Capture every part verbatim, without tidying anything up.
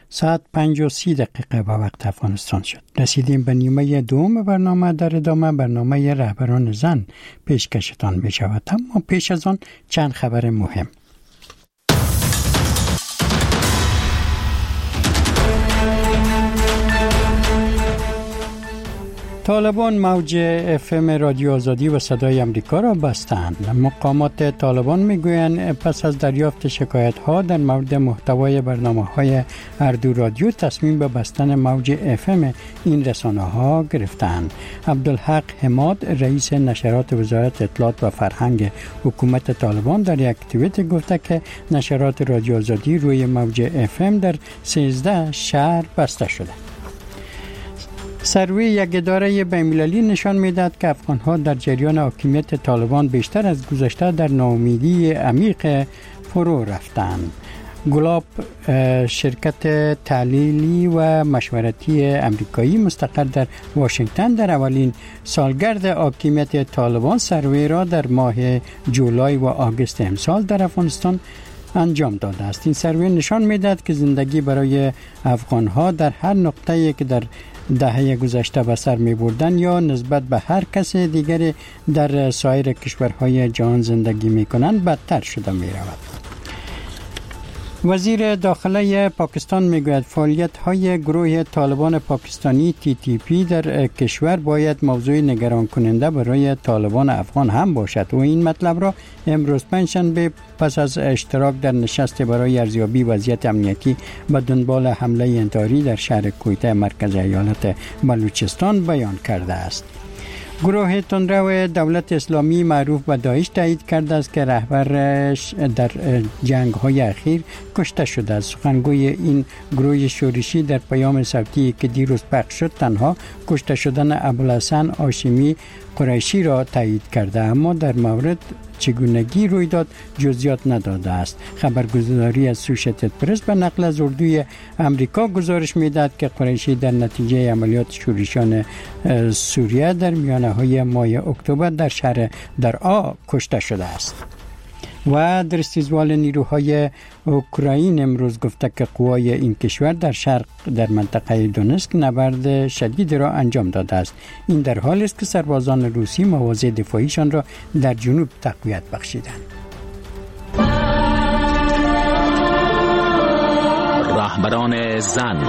ساعت پنج و سی دقیقه به وقت افغانستان شد. رسیدیم به نیمه دوم برنامه. در ادامه برنامه رهبران زن پیشکشتان می شود، اما پیش از آن چند خبر مهم. طالبان موج اف ام رادیو آزادی و صدای امریکا را بستند. مقامات طالبان میگویند پس از دریافت شکایت ها در مورد محتوای برنامه های اردو رادیو تصمیم به بستن موج اف ام این رسانه ها گرفتند. عبدالحق حماد رئیس نشرات وزارت اطلاعات و فرهنگ حکومت طالبان در یک توییت گفته که نشرات رادیو آزادی روی موج اف ام در سیزده شهر بسته شده. سروی یک اداره بین‌المللی نشان می‌دهد که افغان‌ها در جریان حاکمیت طالبان بیشتر از گذشته در ناامیدی عمیق فرو رفتند. گلاب شرکت تحلیلی و مشورتی امریکایی مستقر در واشنگتن در اولین سالگرد حاکمیت طالبان سروی را در ماه جولای و آگوست امسال در افغانستان انجام داده است. این سروی نشان می‌دهد که زندگی برای افغان‌ها در هر نقطه‌ای که در دهه گذشته به سر می بردن یا نسبت به هر کس دیگری در سایر کشورهای جهان زندگی می کنند بدتر شده می رود. وزیر داخله پاکستان می گوید فعالیت های گروه طالبان پاکستانی تی تی پی در کشور باید موضوع نگران کننده برای طالبان افغان هم باشد و این مطلب را امروز پنجشنبه پس از اشتراک در نشست برای ارزیابی وضعیت امنیتی به دنبال حمله انتحاری در شهر کویته مرکز ایالت بلوچستان بیان کرده است. گروه تندرو دولت اسلامی معروف به داعش تایید کرده است که رهبرش در جنگ‌های اخیر کشته شده است. سخنگوی این گروه شورشی در پیام صوتی که دیروز پخش شد تنها کشته شدن ابوالحسن هاشمی قریشی را تایید کرده، اما در مورد چگونگی روی داد جزئیات نداده است. خبرگزاری اسوشیتد پرس به نقل از اردوی امریکا گزارش می‌دهد که قریشی در نتیجه عملیات شورشیان سوریه در میانه‌های ماه اکتبر در شهر درعا کشته شده است. و در استیزوال نیروهای اوکراین امروز گفته که قوای این کشور در شرق در منطقه دونسک نبرد شدید را انجام داده است. این در حالی است که سربازان روسی مواضع دفاعیشان را در جنوب تقویت بخشیدند. رهبران زن.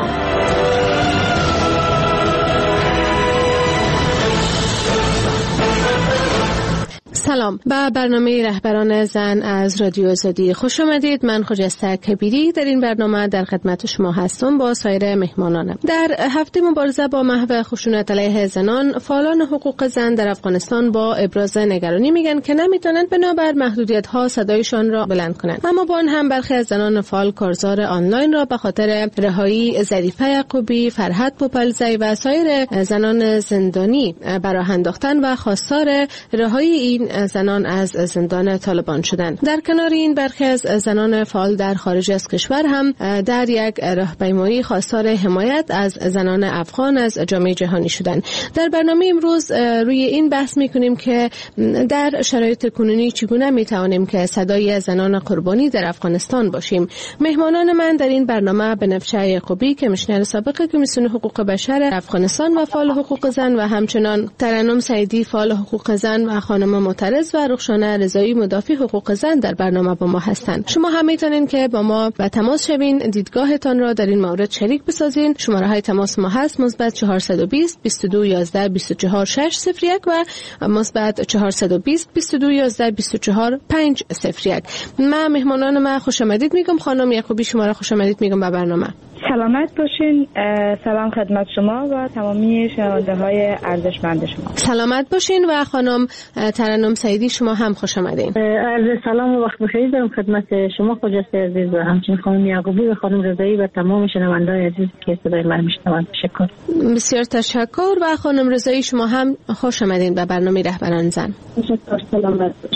سلام، به برنامه رهبران زن از رادیو آزادی خوش آمدید. من خجسته کبیری در این برنامه در خدمت شما هستم با سایر مهمانانم. در هفته مبارزه با محو خشونت علیه زنان، فعالان حقوق زن در افغانستان با ابراز نگرانی میگن که نمیتونن بنابر محدودیت‌ها صدایشان را بلند کنند. اما با آن هم برخی از زنان فعال کارزار آنلاین را به خاطر رهایی ظریفه یعقوبی، فرحت پوپلزی و سایر زنان زندانی براه انداختن و خواستار رهایی این زنان از زندان طالبان شدند. در کنار این برخی از زنان فعال در خارج از کشور هم در یک راهپیمایی خواستار حمایت از زنان افغان از جامعه جهانی شدند. در برنامه امروز روی این بحث می‌کنیم که در شرایط کنونی چگونه می‌توانیم که صدای زنان قربانی در افغانستان باشیم. مهمانان من در این برنامه بنفشه یعقوبی کمیشنر سابق کمیسیون حقوق بشر افغانستان و فعال حقوق زن و همچنان ترنم سعیدی فعال حقوق زن و خانم معترض و رخشانه رضایی مدافع حقوق زن در برنامه با ما هستند. شما هم میتونین که با ما به تماس شوین، دیدگاهتان را در این مورد شریک بسازین. شماره های تماس ما هست مثبت چهارصد و بیست بیست و دو یازده بیست و چهار شش صفر یک و مثبت چهارصد و بیست بیست و دو یازده بیست و چهار پنج صفر یک. من مهمانان ما خوش آمدید میگم. خانم یعقوبی شما را خوش آمدید میگم به برنامه. سلامت باشین. سلام خدمت شما و تمامی شنونده های ارزشمند شما. سلامت باشین و خانم ترنم سعیدی شما هم خوش آمدین. عرض سلام و وقت بخیر دارم خدمت شما خجسته عزیز و همچنین خانم یعقوبی و خانم رضایی و تمام شنونده های عزیز که صدای من میشنوند. تشکر. بسیار تشکر و خانم رضایی شما هم خوش آمدین به برنامه رهبران زن. تشکر. سلامت باشین.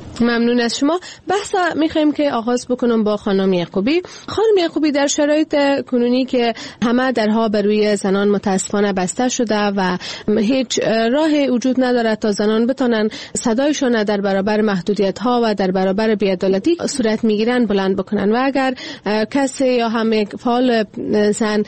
ممنون از شما. بحث میخوایم که آغاز بکنم با خانم یعقوبی. خانم یعقوبی، در شرایط کنونی که همه درها بر روی زنان متاسفانه بسته شده و هیچ راهی وجود نداره تا زنان بتونن صدایشون در برابر محدودیت ها و در برابر بی‌عدالتی صورت میگیرن بلند بکنن، و اگر کسی یا هم یک فعال زن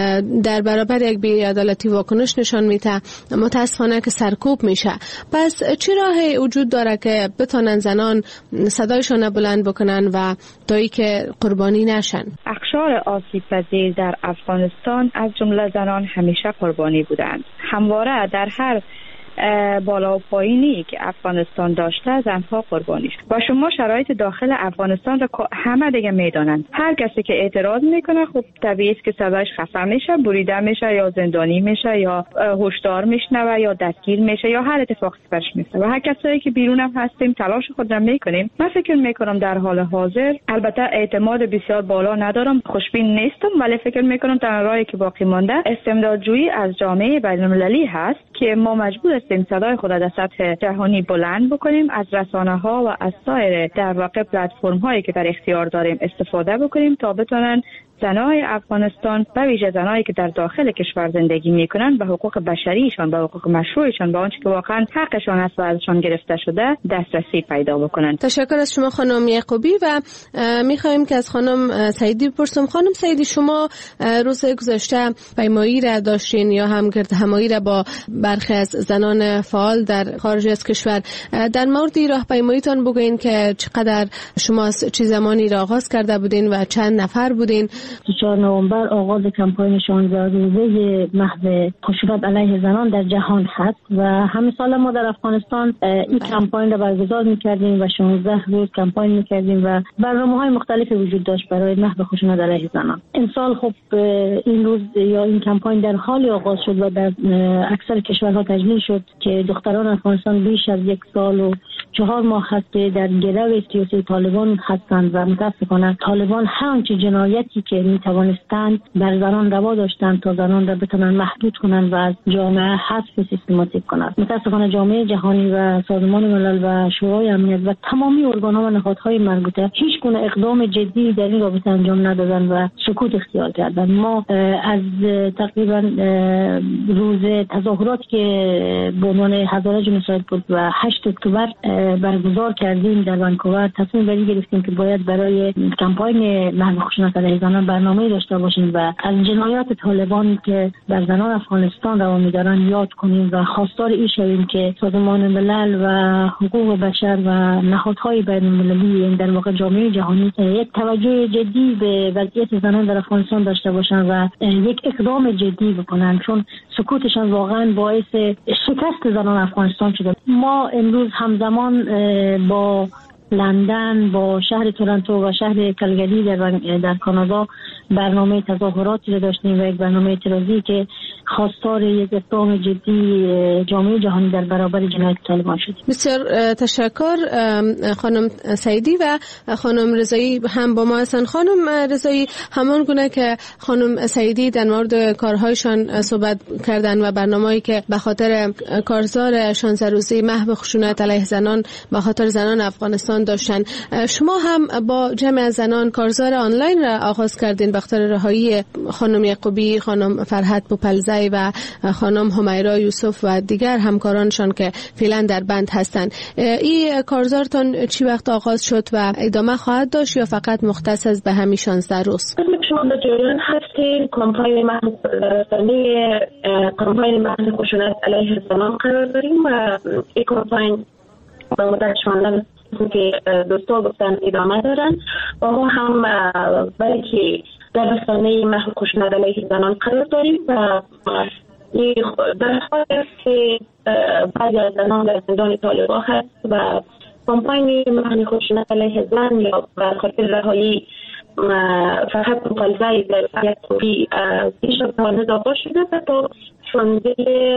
در برابر یک بی‌عدالتی واکنش نشان میده، متاسفانه که سرکوب میشه. پس چه راهی وجود داره که بتونن زنان صدایشون بلند بکنن و تایی که قربانی نشن؟ اقشار آسیب پذیر در افغانستان از جمله زنان همیشه قربانی بودند. همواره در هر بالا و پایینی که افغانستان داشته زنها قربانی شد و شما شرایط داخل افغانستان را همه دیگه میدانند. هر کسی که اعتراض میکنه خب طبیعی است که صداش خفه میشه، بریده میشه یا زندانی میشه یا هشدار میشنوه یا دستگیر میشه یا هر اتفاقی برش میفته. و هر کسایی که بیرون هم هستیم تلاش خود را میکنیم. من فکر میکنم در حال حاضر، البته اعتماد بسیار بالا ندارم، خوشبین نیستم، ولی فکر میکنم تنها راهی که باقی مانده استمدادجویی از جامعه بین‌المللی هست که ما مجبور هستیم صدای خود در سطح جهانی بلند بکنیم، از رسانه ها و از سایر در واقع پلتفرم هایی که در اختیار داریم استفاده بکنیم تا بتونن زنای افغانستان و ویژه زنایی که در داخل کشور زندگی میکنن به حقوق بشریشان، به حقوق مشروعشان، به آنچه که واقعا حقشان است و ازشان گرفته شده دسترسی پیدا بکنن. تشکر از شما خانم یعقوبی و میخوایم که از خانم سعیدی بپرسم. خانم سعیدی، شما روز گذشته پیمایی را داشتین یا هم گرد همایی را با برخی از زنان فعال در خارج از کشور. در مورد راهپیماییتان بگوین که چقدر شما چه زمانی را آغاز کرده بودین و چند نفر بودین؟ چهار نوامبر آغاز کمپاین شانزده روزه محو خشونت علیه زنان در جهان هست و همین سال ما در افغانستان این کمپاین را برگزار می‌کردیم و شانزده روز کمپاین می‌کردیم و برنامه‌های مختلفی وجود داشت برای محو خشونت علیه زنان. امسال خب این روز یا این کمپاین در حال آغاز شد و در اکثر کشورها تجلیل شد که دختران افغانستان بیش از یک سال و چهار ماه هست که در گرو سیاسی طالبان هستند و متاسفانه طالبان هر چه جنایتی که می توانستند بر زنان روا داشتند تا زنان را بتوانند محدود کنند و از جامعه حذف سیستماتیک کنند. متاسفانه جامعه جهانی و سازمان ملل و شورای امنیت و تمامی ارگان‌ها و نهادهای مربوطه هیچ گونه اقدام جدی در این رابطه انجام ندادند و سکوت اختیار کردند. ما از تقریبا روز تظاهراتی که به عنوان هزاره جنسایت بود و هشت اکتبر برگزار کردیم در ونکوور تصمیم بری گرفتیم که باید برای کمپاین محو خشونت علیه زنان برنامه‌ای داشته باشیم و از جنایات طالبان که بر زنان افغانستان روا می‌دارند یاد کنیم و خواستار این شویم که سازمان ملل و حقوق بشر و نهادهای بین‌المللی در واقع جامعه جهانی یک توجه جدی به وضعیت زنان در افغانستان داشته باشند و یک اقدام جدی بکنند، چون سکوتشان واقعا باعث شکست زنان افغانستان شده. ما امروز همزمان با لندن، با شهر تورنتو و شهر کلگری در, در کانادا برنامه تظاهراتی رو داشتیم و یک برنامه اعتراضی که خواستار یک اقدام جدی جامعه جهانی در برابر جنایت طالبان شد. بسیار تشکر خانم سعیدی و خانم رضایی هم با ما هستن. خانم رضایی، همان گونه که خانم سعیدی در مورد کارهایشان صحبت کردن و برنامه‌ای که به خاطر کارزار شانزده روزه محو خشونت علیه زنان به خاطر زنان افغانستان داشتن، شما هم با جمع زنان کارزار آنلاین را آغاز کردین به خاطر رهایی خانم یعقوبی، خانم فرحت بوپلزی و خانم همیرا یوسف و دیگر همکارانشان که فعلا در بند هستند. این کارزارتان چی وقت آغاز شد و ادامه خواهد داشت یا فقط مختص به همین شانزده روز؟ شما در جریان هستید کمپاین محو کمپاین محو خشونت علیه زنان قرار داریم و این کمپاین با مدت شانزده که دوستان گفتن ادامه دارن و ما هم بلکه در رسانه محو خشونت علیه زنان قرار داریم و در حال است که بعضی از زنان در زندان طالبان هست و کمپاین محو خشونت علیه زن یا به خاطر رهایی فرحت بوپلزی در یعقوبی پیش از آن اضافه شده و تا شانزده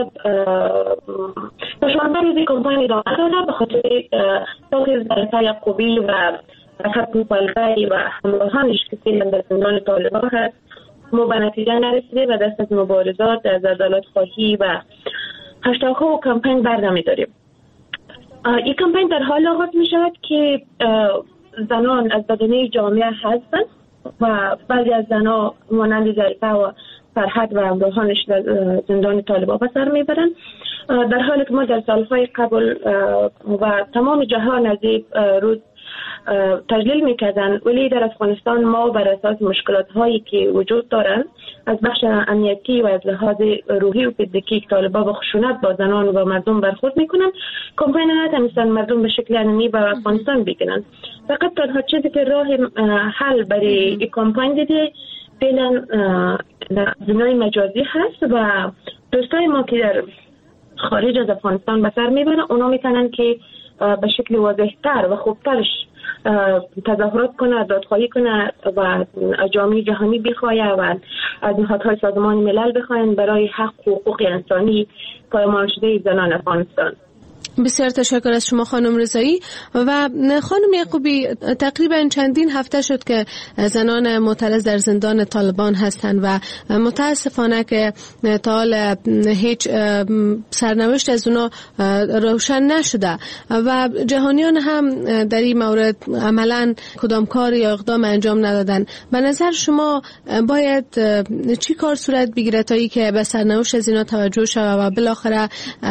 تا شانزده روزی کمپاین ادامه داره به خاطر تاکیز در یعقوبی و فرحت بوپلزی و همراهانش که فعلا در زندان طالبان هست ما به نتیجه نرسیده و دست از مبارزات از عدالت خواهی و هشتگ ها و کمپاین بردمی داریم. این کمپین در حال آغاز می شود که زنان از بدنه جامعه هستند و بعضی از زنان مانند ظریفه و فرحت و همراهانش در زندان طالبان به سر میبرند، در حالی که ما در سالهای قبل و تمام جهان از این روز تجلیل میکردن، ولی در افغانستان ما بر اساس مشکلات هایی که وجود دارند از بخش امنیتی و از لحاظ روحی و فیزیکی که طالبان با خشونت با زنان و مردم برخورد میکنن، کمپین نتونستن مردم به شکل علنی به افغانستان بگیرن. فقط تنها چیزی که راه حل برای این کمپین دیده فعلا زمینای مجازی هست و دوستای ما که در خارج از افغانستان به سر میبرن، اونا میتونن که به شکل واضح‌تر و خوبترش تظاهرات کنه، دادخواهی کنه و از جامعه جهانی بخواهی و از نهادهای سازمان ملل بخواهن برای حق و حقوق انسانی پایمال شده زنان افغانستان. بسیار تشکر از شما خانم رضایی. و خانم یعقوبی، تقریبا چندین هفته شد که زنان معترض در زندان طالبان هستند و متاسفانه که تا حال هیچ سرنوشت از اونا روشن نشده و جهانیان هم در این مورد عملا کدام کار یا اقدام انجام ندادن. به نظر شما باید چی کار صورت بگیره تا ای که به سرنوشت از اینا توجه شود و بالاخره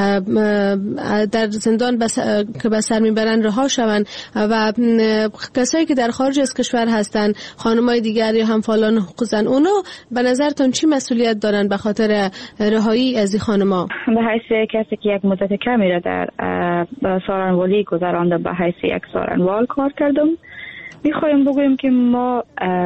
در زندان بس... که به سر میبرن رها شوند و کسایی که در خارج از کشور هستن، خانمای دیگر یا هم فعالان حقوق زن، اونا به نظرتون چی مسئولیت دارن به خاطر رهایی از این خانما؟ به حیث کسی که یک مدت کمی را در سارنوالی گذراندم، به حیث یک سارنوال کار کردم، میخوایم بگویم که ما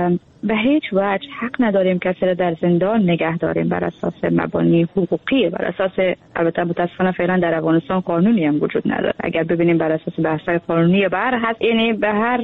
به هیچ وجه حق نداریم کسی را در زندان نگه داریم بر اساس مبانی حقوقی، بر اساس، البته متاسفانه فعلا در افغانستان قانونی هم وجود نداره. اگر ببینیم بر اساس بحث‌های قانونی بر هست، یعنی به هر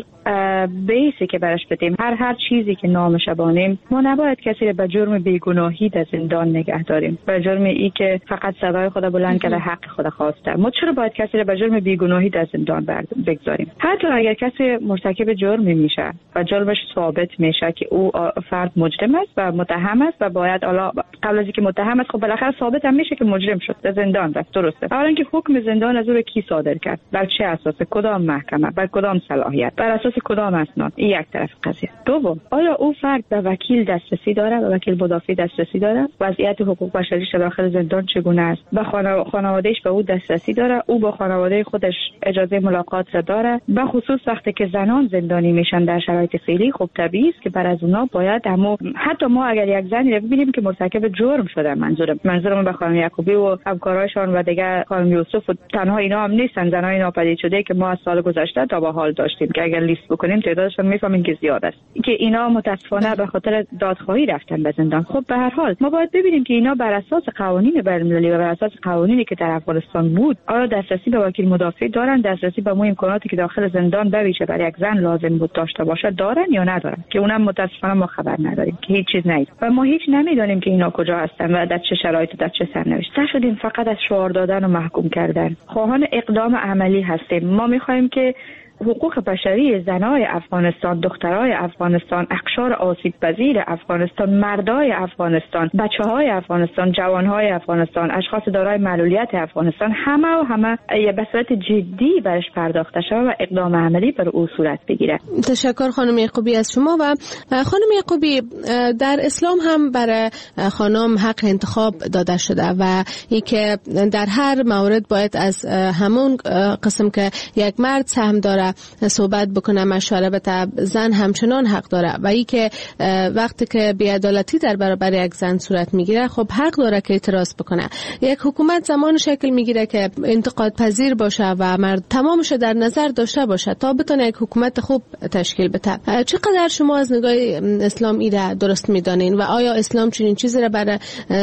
بیسی که برش بدیم، هر هر چیزی که نامش بانیم، ما نباید کسی را به جرم بیگناهی در زندان نگه داریم، به جرم ای که فقط صدای خود بلند کرده حق خود خواسته. ما چرا باید کسی را به جرم بیگناهی در زندان بگذاریم؟ حتی اگر کسی مرتکب جرمی میشه و جرمش ثابت میشه که او فرد مجرم است و متهم است و باید حالا قبل از اینکه متهم است، خب بالاخره ثابت هم میشه که مجرم شد، در زندان رفت، درسته. اولا که حکم زندان از او کی صادر کرد، بر چه اساس، کدام محکمه، بر کدام صلاحیت، بر اساس کدام اسناد؟ این یک طرف قضیه. دوم، آیا او فرد به وکیل دسترسی داره، به وکیل مدافع دسترسی داره؟ وضعیت حقوق بشریش داخل زندان چگونه است؟ به خانواده‌اش به او دسترسی داره؟ او با خانواده خودش اجازه ملاقات را داره؟ به خصوص وقتی که زنان زندانی میشن در شرایط فعلی، خب طبیعی است که بر از اونا باید، اما حتی ما اگر یک زنی رو ببینیم که مرتکب جرم شده، منظورم منظورم به خانم یعقوبی و همکارایشان و دیگه خانم یوسف و تنها اینا هم نیستن، زنای ناپدید شده که ما از سال گذشته تا به حال داشتیم که اگر لیست بکنیم تعدادشون میفهمیم که زیاد است، که اینا متاسفانه به خاطر دادخواهی رفتن به زندان. خب به هر حال ما باید ببینیم که اینا بر اساس قوانین بین‌المللی و بر اساس قوانینی که در افغانستان بود، آیا دسترسی به وکیل مدافع دارن، دسترسی به مو امکاناتی که داخل زندان بویژه برای یک زن لازم بود داشته باشه دارن یا ندارن، که اونم متاسفانه ما خبر نداریم، که هیچ چیز نیست و ما هیچ نمیدونیم که اینا کجا هستن و در چه شرایطی، در چه سرنوشتی. شدیم فقط از شعار دادن و محکوم کردن. خواهان اقدام عملی هستیم. ما میخوایم که حقوق بشری زنای افغانستان، دخترای افغانستان، اقشار آسیب پذیر افغانستان، مردای افغانستان، بچه‌های افغانستان، جوانهای افغانستان، اشخاص دارای معلولیت افغانستان، همه و همه به صورت جدی برش پرداخته شود و اقدام عملی بر او صورت بگیره. تشکر خانم یعقوبی از شما. و خانم یعقوبی، در اسلام هم برای خانم حق انتخاب داده شده و اینکه در هر مورد باید از همون قسم که یک مرد سهم داره صحبت بکنه، مشوره بده، زن همچنان حق داره و ای که وقتی که بی‌عدالتی در برابر یک زن صورت میگیره، خب حق داره که اعتراض بکنه. یک حکومت زمان شکل میگیره که انتقاد پذیر باشه و مرد تمامش در نظر داشته باشه تا بتونه یک حکومت خوب تشکیل بده. چقدر شما از نگاه اسلام ایره درست میدانین و آیا اسلام چنین چیزی را برای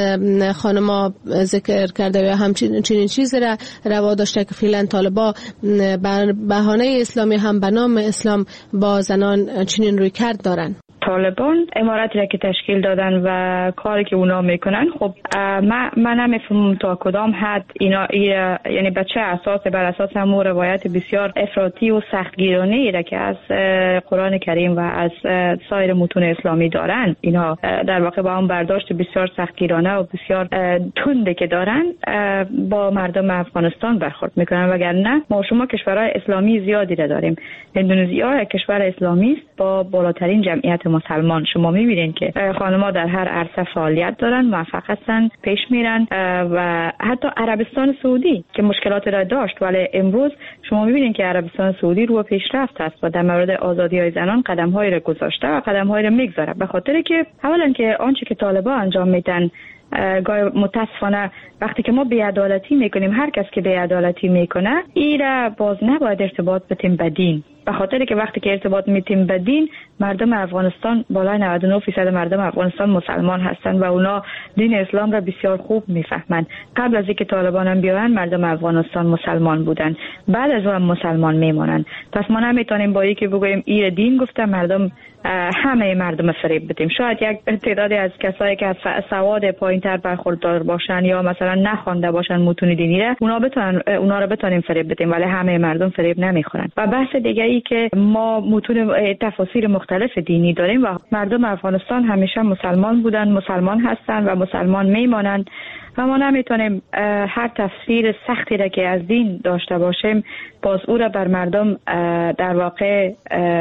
خانما ذکر کرده یا همچنین چنین چیزی را روا داشته که فعلا طالبا بر بهانه اسلامی هم به نام اسلام با زنان چنین روی کرد دارن؟ طالبان امارتی را که تشکیل دادن و کاری که اونا میکنن، خب من من نمیفهمم تا کدام حد اینا یعنی به چه اساس، بر اساس همون روایت بسیار افراطی و سختگیرانه‌ای را که از قرآن کریم و از سایر متون اسلامی دارن، اینا در واقع با اون برداشت بسیار سختگیرانه و بسیار تنده که دارن با مردم افغانستان برخورد میکنن. وگرنه ما شما کشورهای اسلامی زیادی را داریم. اندونزیا یک کشور اسلامی است با بالاترین جمعیت مسلمان. شما میبینید که خانم‌ها در هر عرصه فعالیت دارن، موفق هستن، پیش میرن و حتی عربستان سعودی که مشکلات را داشت ولی امروز شما میبینید که عربستان سعودی رو پیشرفت است و در مورد آزادی‌های زنان قدم‌هایی را گذاشته و قدم‌هایی را میگذاره، به خاطر که اولا که آنچه که طالبان انجام میدن گاهی متاسفانه وقتی که ما بی‌عدالتی میکنیم، هر کس که بی‌عدالتی میکنه ایره باز نباید ارتباط بتیم به دین، به خاطر که وقتی که ارتباط میتیم به دین، مردم افغانستان بالای نود و نه درصد مردم افغانستان مسلمان هستند و اونا دین اسلام را بسیار خوب میفهمند. قبل از اینکه طالبان هم بیاین مردم افغانستان مسلمان بودن، بعد از اون مسلمان میمونن. پس ما نمیتونیم با اینکه بگوییم این دین گفته مردم همه مردم فریب بدیم. شاید یک تعدادی از کسایی که سواد پایینتر برخوردار باشن یا مثلا نخوانده باشن متون دینی را، اونا بتونن اونا رو بتونیم فریب بدیم، ولی همه مردم فریب نمیخورن. و بحث دیگه ای که ما متون تفاسیر مختلف دینی داریم و مردم افغانستان همیشه مسلمان بودن، مسلمان هستن و مسلمان میمانند و ما نمیتونیم هر تفسیر سختی را که از دین داشته باشیم باز او را بر مردم در واقع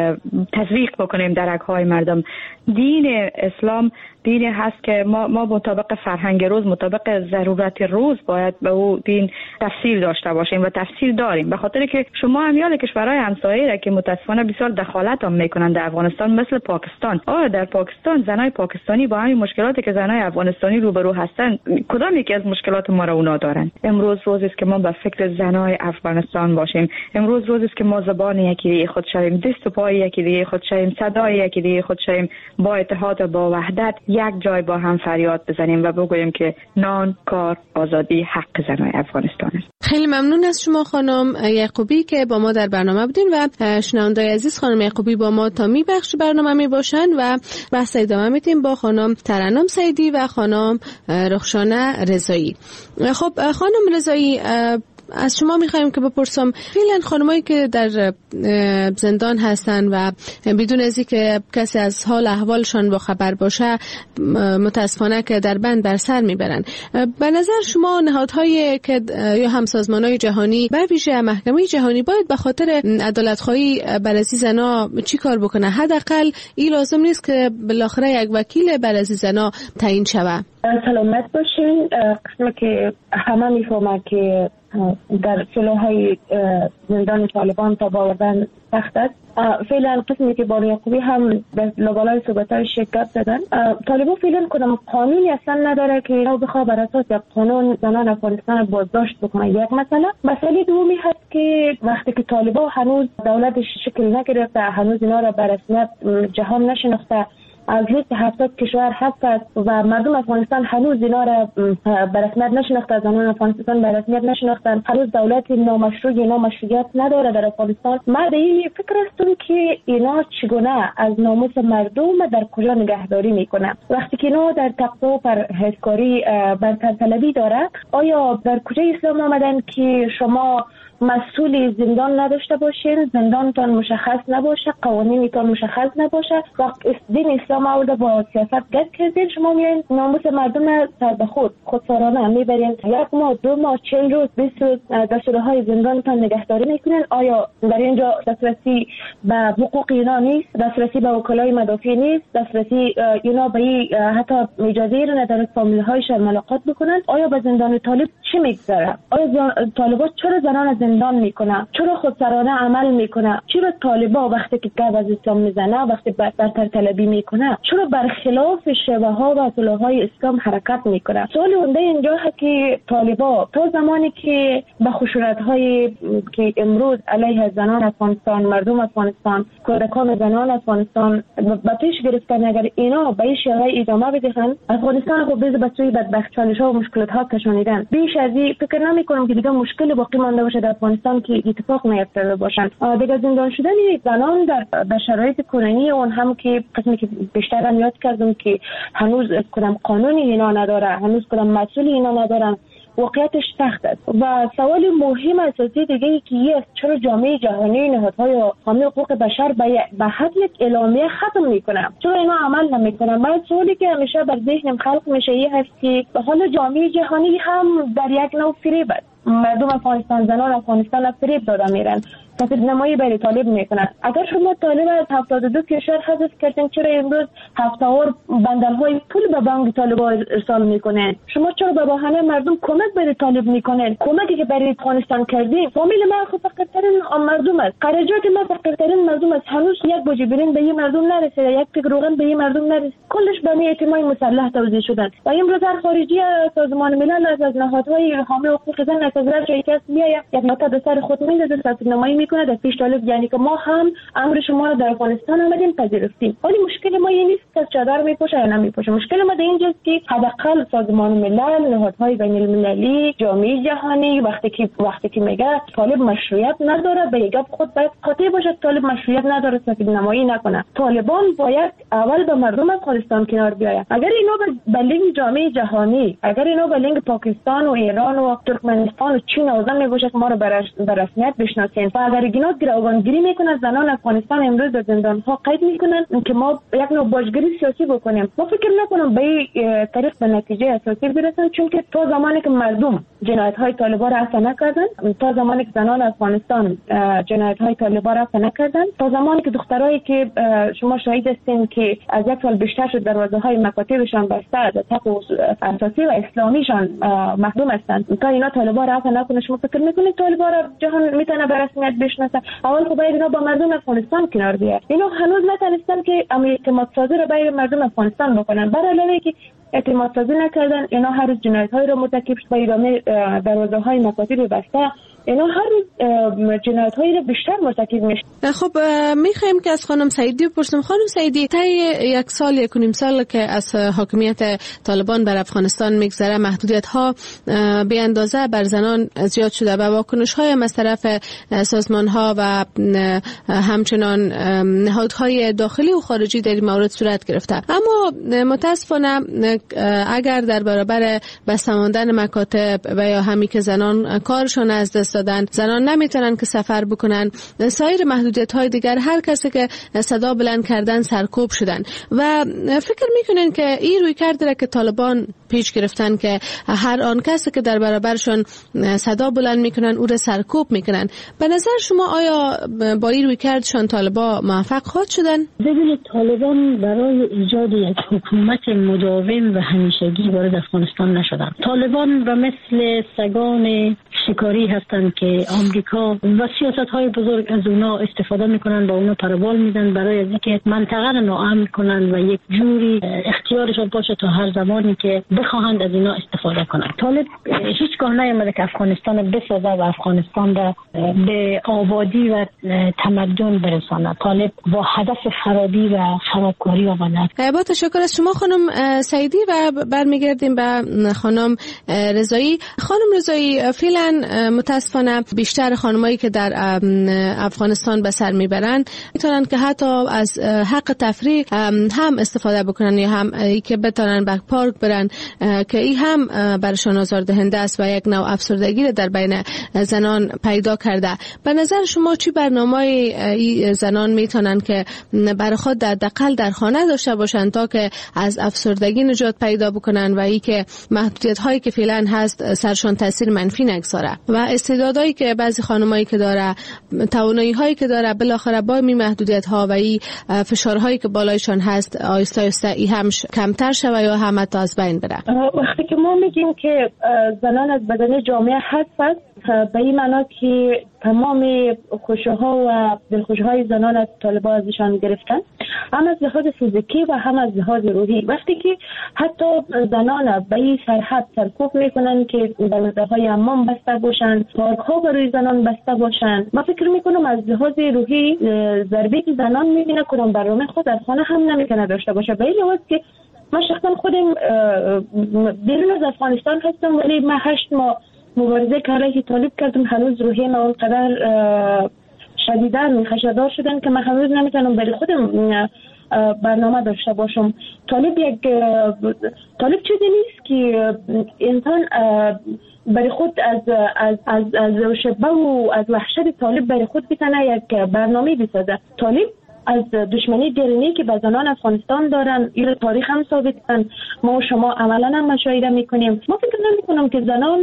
تزریق بکنیم در رگ‌های مردم. دین اسلام دینی هست که ما ما مطابق فرهنگ روز، مطابق ضرورت روز باید به او دین تفسیر داشته باشیم و تفسیر داریم، به خاطر که شما امیال کشورهای همسایه را که متاسفانه بسیار دخالت هم میکنند در افغانستان مثل پاکستان، آیا در پاکستان زنای پاکستانی با همین مشکلاتی که زنای افغانستانی روبرو هستند، کدام یکی از مشکلات ما را اونا دارن؟ امروز روزی است که ما به فکر زنای افغانستان باشیم. امروز روزی است که ما زبان یکی دیگه خود شویم، دست و پای یکی دیگه خود شویم، صدای یکی دیگه خود شویم، با اتحاد و با وحدت یک جای با هم فریاد بزنیم و بگوییم که نان، کار، آزادی حق زنای افغانستان است. خیلی ممنون از شما خانم یعقوبی که با ما در برنامه بودین و شنوندای عزیز، خانم یعقوبی با ما تا می بخش برنامه می باشن و بحث ادامه میدیم با خانم ترنم سعیدی و خانم رخشانه رضایی. خب خانم رضایی، از شما میخوایم که بپرسم فعلا خانمایی که در زندان هستن و بدون از اینکه کسی از حال احوالشان با خبر باشه متاسفانه که در بند بر سر میبرن، به نظر شما نهادهایی که یا همسازمانهای جهانی به ویژه محکمه جهانی باید به خاطر عدالت‌خواهی بر از زنا چی کار بکنه؟ حداقل این لازم نیست که بالاخره یک وکیل بر از زنا تعیین شود. سلامت باشین. قسمه که همه میفهمه که در سلوهای زندان طالبان تا باوردن سخت است. فعلا قسمی که بانو یعقوبی هم در لابالای صحبت‌های شرکت زدن، طالبان فعلا کدام قانونی اصلا نداره که اینا بخواه بر اساس یک قانون زنان افغانستان بازداشت بکنه. یک مسئله مسئله دومی هست که وقتی که طالبان هنوز دولتش شکل نگرفته، هنوز اینا را به رسمیت جهان نشناخته، از لیست هفتاد کشور هست و مردم افغانستان هنوز اینا را به رسمیت نشناخته، زنان افغانستان به رسمیت نشناختن، هنوز دولت نامشروع اینا مشروعیت نداره در افغانستان. من به این فکر هستم که اینا چگونه از ناموس مردم در کجا نگهداری میکنه؟ وقتی که اینا در تقوی و پرهیزکاری برتر طلبی داره، آیا در کجا اسلام آمدن که شما مسئول زندان نداشته باشین، زندانتان مشخص نباشه، قوانینتان مشخص نباشه، وقت دین اسلام آورده با سیاست گرد کردین، شما میایین ناموس مردم سر به خود خودسرانه میبرین، یک ماه، دو ماه، چند روز، بیست روز دستورهای زندانتان نگهداری میکنین. آیا در اینجا دسترسی به حقوق اینا نیست؟ دسترسی به وکلای مدافع نیست؟ دسترسی اینا به حتی اجازه رو نداره فامیل هایشان ملاقات بکنن؟ آیا به زندان طالب چی میگذره؟ آیا طالبان چرا زنان زندان میکنه؟ چرا خودسرانه عمل میکنه؟ چرا طالبا وقتی که گپ از اسلام میزنه، وقتی برتر طلبی میکنه، چرا برخلاف شیوه ها و اصولهای اسلام حرکت میکنه؟ سوال اونده اینجا هست که طالبا تا زمانی که به خشونت های که امروز علیه زنان افغانستان، مردم افغانستان، کودکان زنان افغانستان به پیش گرفتن، اگر اینا به این شیوه ادامه بدهن، افغانستان خود به سوی بدبخت چالش ها و مشکلات ها کشانیدن. بیش از این فکر نمی کنم که دیگه مشکل باقی مانده باشه در افغانستان که اتفاق نیفتاده باشند. دیگه زندان شدن زنان در در شرایط کنونی اون هم که قسمی که بیشتر هم یاد کردم که هنوز کدام قانونی اینا نداره، هنوز کدام مسئولی اینا ندارن، واقعیتش سخت است. و سوال مهم اساسی دیگه ای که است چرا جامعه جهانی نهادهای حامی حقوق بشر به حد یک اعلامیه ختم میکنه، چرا اینا عمل نمیکنن؟ من سوالی که همیشه بر ذهنم خلق میشه این هست که حالا جامعه جهانی هم در یک نوع فریب است. مردم افغانستان، زنان افغانستان را فریب داده میرن، سفید نمایی برای طالب میکنن. اگر شما طالب از هفتاد و دو کشور حذف کردین، چرا امروز هفته‌وار بندل های پول به بانک طالب ارسال میکنن؟ شما چرا به بهانه مردم کمک برای طالب میکنن؟ کمکی که برای افغانستان کردین، فامیل ما خود فقیرترین مردم است، خراجات ما فقیرترین مردم است، هنوز یک بوجه برین به این مردم نرسیده، یک تک روغن به این مردم نرسید، کلش به نیتمای مسلح توزیع شدن. و امروز در خارجی سازمان ملل از نهادهای حامی حقوق زن از هر جایی که میاد یک نوتا به سر خود میندازه، سفید نمایی میکنه در پیش طالب، یعنی که ما هم امر شما رو در افغانستان آمدیم پذیرفتیم. ولی مشکل ما این نیست که چادر میپوشه یا نمیپوشه، مشکل ما در اینجاست که حداقل سازمان ملل، نهادهای بین المللی، جامعه جهانی وقتی که وقتی که میگه طالب مشروعیت نداره، به گپ خود باید قاطع باشه. طالب مشروعیت نداره، سفید نمایی نکنه. طالبان باید اول به مردم افغانستان کنار بیاید. اگر اینا به لینگ جامعه جهانی، اگر اینا به لینگ پاکستان و ایران و ترکمنستان و چین آزم میباشه که ما رو به رسمیت بشناسین، و اگر اینا گروگانگیری میکنن، زنان افغانستان امروز در زندان ها قید میکنن که ما یک نوع باجگیری سیاسی بکنیم، ما فکر نکنم به این طریق به نتیجه اساسی برسن، چون که تا زمانی که مردم جنایت های طالبان را عفو نکردن، تا زمانی که زنان افغانستان جنایت های طالبان را عفو نکردن، تا زمانی که دخترایی که شما شاهد هستین که از یک سال بیشتر شد دروازه های مکاتبشان بسته، از حقوق اساسی و اسلامیشان محروم هستند، تا اینا طالبان را عفو نکنه، شما فکر میکنید طالبان را جهان میتونه به رسمیت بشناسه؟ اول خب باید اینا با مردم افغانستان کنار بیاد. اینا هنوز نتونستن که اعتماد سازی را بین مردم افغانستان بکنن. برای علاوه که اعتماد سازی نکردن، اینا هر روز جنایت های را مرتکب شد، با ادامه دروازه های مکاتب بسته، اینا هر روز جنایت هایی را بیشتر مرتکب میشه. خب میخوایم که از خانم سعیدی بپرسیم. خانم سعیدی، تا یک سال یک و نیم سال که از حاکمیت طالبان بر افغانستان میگذره، محدودیت ها به اندازه بر زنان زیاد شده و واکنش های از طرف سازمان ها و همچنان نهادهای داخلی و خارجی در این مورد صورت گرفته. اما متاسفانه اگر در برابر بسته ماندن مکاتب و یا همین که زنان کارشون از دست دادن، زنان نمیتونن که سفر بکنن، سایر محدودیت های دیگر، هر کسی که صدا بلند کردن سرکوب شدن. و فکر میکنن که این روی کرده که طالبان پیش گرفتن که هر آن کسی که در برابرشون صدا بلند میکنن او را سرکوب میکنن. به نظر شما آیا با این روی کردشان طالبان موفق خواهد شدن؟ ببینید، طالبان برای ایجاد یک حکومت مداوم و همیشگی وارد افغانستان نشدن. طالبان و مثل سگان شکاری هستند که آمریکا و سیاست‌های بزرگ از اونا استفاده میکنن، با اونا پروبال میدن برای از اینکه منطقه رو ناامن کنن و یک جوری اختیارشون باشه تا هر زمانی که بخواهند از اینا استفاده کنن. طالب هیچگاه نیامده که افغانستان رو بسازه و افغانستان رو به آبادی و تمدن برسانه. طالب با هدف خرابی و خرابکاری آمده. با تشکر از شما خانم سعیدی و برمیگردیم به خانم رضایی. خانم رضایی، فعلا متاسفانه بیشتر خانمایی که در افغانستان به سر میبرن میتونن که حتی از حق تفریح هم استفاده بکنن یا هم ای که بتونن به پارک برن، که این هم برشان آزاردهنده است و یک نوع افسردگی را در بین زنان پیدا کرده. به نظر شما چی برنامه‌ای این زنان میتونن که برای خود در دقل در خانه داشته باشن تا که از افسردگی نجات پیدا بکنن و ای که محدودیت هایی که فعلا هست سرشان تاثیر منفی نگذاره و استعدادایی که بعضی خانمایی که داره، توانایی هایی که داره، بالاخره با می محدودیت ها و این فشارهایی که بالایشان هست آیسته آیسته ای هم کمتر شوه یا هم تا از بین بره. وقتی که ما میگیم که زنان از بدن جامعه هست، به این معنا که تمام خوشی‌ها و دلخوشی‌های زنان از طالبان ازشان گرفتن، هم از لحاظ فیزیکی و هم از لحاظ روحی. وقتی که حتی زنان به این سرحد سرکوب میکنن که دروازه‌های حمام بسته باشن، پارک‌ها برای زنان بسته باشن، من فکر میکنم از لحاظ روحی ضربه که زنان میبینه کدام برنامه خود از خانه هم نمیتونه داشته باشه. به این لحاظ که من شخصا خودم بیرون از افغانستان هستم، ولی من هشت ماه مبارزه که علیه طالب کردم هنوز روحی من اونقدر شدیدن خشدار شدن که من هنوز نمیتونم برای خودم برنامه داشته باشم. طالب یک طالب چیزی نیست که انسان برای خود از از از از شبه و از وحشت طالب برای خود بتونه یک برنامه بسازه. طالب از دشمنی درونی که به زنان افغانستان دارن این تاریخ هم ثابت کردن، ما و شما عملا هم مشاهده میکنیم. ما فکر نمیکنم که زنان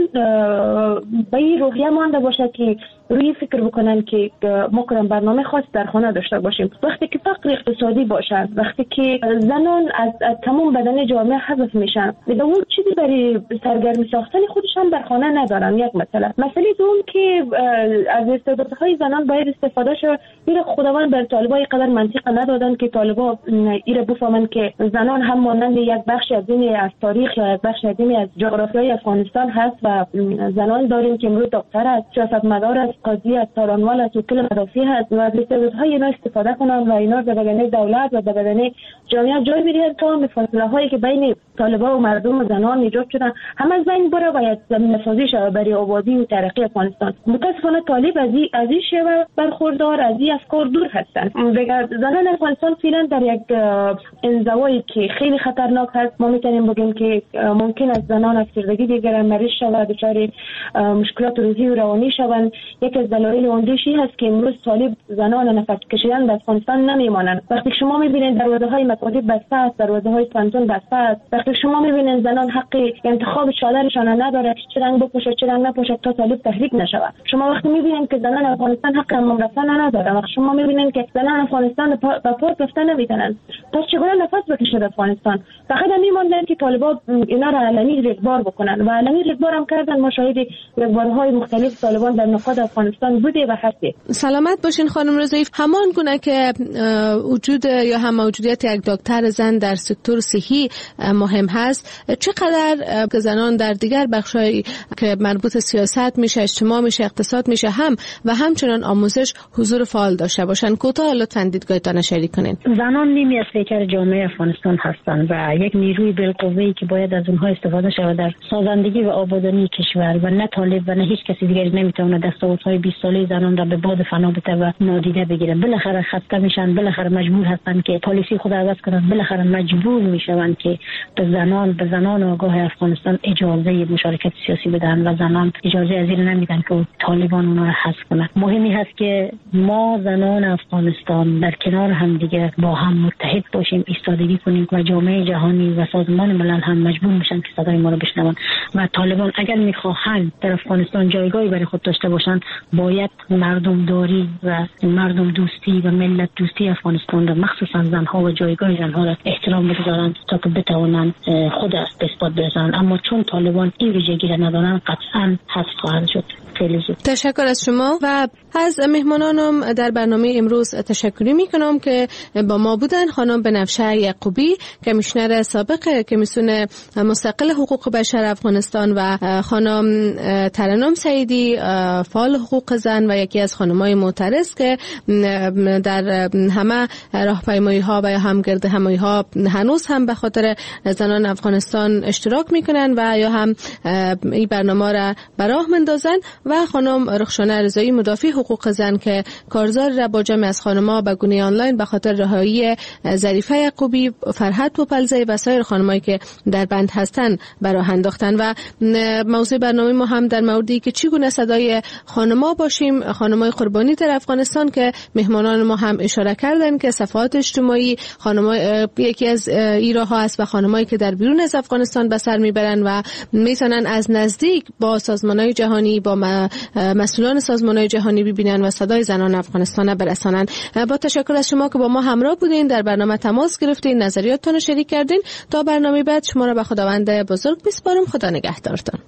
به این روحیه مانده باشه که روی فکر بکنن که ما کنم برنامه خاص در خانه داشته باشیم. وقتی که فقر اقتصادی باشه، وقتی که زنان از, از تمام بدن جامعه حذف میشن، دیگه اون چیزی برای سرگرمی ساختن خودشان در خانه ندارن. یک مسئله مسئله دوم که از استعدادهای زنان باید استفاده شه. این خداوند بر طالبای قدر منطق ندادن که طالبا این بفهمن که زنان هم مانند یک بخش عظیمی از تاریخ یا یک بخش عظیمی از جغرافیای افغانستان هست و زنان داریم که امروز دکتر است، سیاستمدار است، قاضی است، تارانوال است، وکیل مدافع هست و از استعدادهای اینا استفاده کنن و اینا در بدن دولت و در بدن جامعه جای می‌دهند تا فاصله هایی که بین طالبان و مردم و زنان ایجاد شدن همه از بین بره و یک زمینه سازی شود برای آبادی و ترقی افغانستان. متاسفانه طالب از این از این شیوه برخوردار، از این افکار دور هستند. زنان افغانستان فعلا در یک انزوایی که خیلی خطرناک هست. ما میتونیم بگیم که ممکن است زنان افسردگی دیگر مریض شود، دچار مشکلات روحی و روانی شوند. یک از دلایل اندیشی هست که امروز طالب زنان نفس کشیدن در افغانستان نمیمانند. وقتی شما میبینید دروازه‌های مکاتب بسته است، دروازه‌های پانتون بسته است، وقتی شما میبینید زنان حق انتخاب چادرشان نداره چه رنگ بپوشد چه رنگ نپوشد تا طالب تحریک نشود. شما وقتی میبینید که زنان افغانستان حق حمام رفتن نداره، وقتی شما میبینید که زنان افغانستان به پارک رفتن نمیتونن، پس چگونه نفس بکشه افغانستان؟ فقط میموندن که طالبان اینا را علنی ریزبار بکنن و علنی ریزبار هم کردن. ما شاهد ریزبارهای مختلف طالبان در نقاط افغانستان بوده و هسته. سلامت باشین خانم رضایی. همان گونه که وجود یا هم موجودیت یک دکتر زن در سکتور صحی مهم هست، چقدر زنان در دیگر بخش‌های که مربوط سیاست میشه، اجتماع میشه، اقتصاد میشه هم و همچنان آموزش حضور فعال داشته باشن؟ کوتاه لطفاً دیدگاهتان شریک کنین. زنان نیمی از پیکر جامعه افغانستان هستند و یک نیروی بالقوه‌ای که باید از اونها استفاده شود در سازندگی و آبادانی کشور و نه طالب و نه هیچ کسی دیگری نمیتونه دستاوردهای بیست ساله زنان را به باد فنا بده و نادیده بگیرن. بالاخره خسته میشن، بالاخره مجبور هستن که پالیسی خود عوض کنن، بالاخره مجبور میشن که به زنان به زنان آگاه افغانستان اجازه مشارکت سیاسی بدن و زنان اجازه از این نمیدن که طالبان اونها را حذف کنن. مهمی هست که ما زنان افغانستان در کنار هم دیگه با هم متحد باشیم، ایستادگی کنیم و جامعه جهانی و سازمان ملل هم مجبور میشن که صدای ما رو بشنون و طالبان اگر میخواهند در افغانستان جایگاهی برای خود داشته باشند باید مردم داری و مردم دوستی و ملت دوستی افغانستان را مخصوصا زنها و جایگاه زنها را احترام بگذارند تا که بتوانند خود از اثبات برسانند. اما چون طالبان این ویژگی را ندارند قطعا حذف خواهند شد. تشکر از شما و از مهمانانم در برنامه امروز تشکری میکنم که با ما بودن. خانم بنفشه یعقوبی، کمیشنر سابق کمیسیون مستقل حقوق بشر افغانستان و خانم ترنم سعیدی، فعال حقوق زن و یکی از خانم‌های معترض که در همه راهپیمایی‌ها و هم گرد همایی‌ها هنوز هم به خاطر زنان افغانستان اشتراک میکنن و یا هم این برنامه را به راه میندازن، و خانم رخشانه رضایی، مدافع حقوق زن که کارزار را با جمع از خانم‌ها به گونه آنلاین به خاطر رهایی ظریفه یعقوبی، فرحت پوپلزی و سایر خانمایی که در بند هستند براه انداختن. و موضوع برنامه ما هم در موردی که چگونه صدای خانم‌ها باشیم، خانم‌های قربانی در افغانستان که مهمانان ما هم اشاره کردن که صفحات اجتماعی خانم‌ها یکی از ایراها است و خانمایی که در بیرون از افغانستان به سر میبرن و میتونن از نزدیک با سازمان‌های جهانی، با مسئولان سازمان‌های جهانی ببینن و صدای زنان افغانستان برسانن. با تشکر از شما که با ما همراه بودین، در برنامه تماس گرفتین، نظریاتتون رو شریک کردین. تا برنامه بعد شما را به خداوند بزرگ میسپارم. خدا نگهدارتان.